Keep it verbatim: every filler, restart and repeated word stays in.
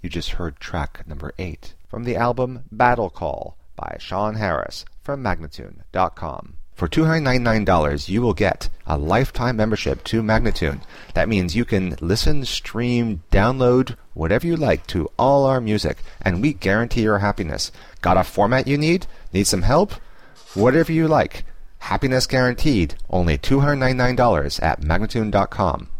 You just heard track number eight from the album Battle Call by Sean Harris from Magnatune dot com. For two hundred ninety-nine dollars, you will get a lifetime membership to Magnatune. That means you can listen, stream, download, whatever you like to all our music, and we guarantee your happiness. Got a format you need? Need some help? Whatever you like. Happiness guaranteed. Only two hundred ninety-nine dollars at Magnatune dot com.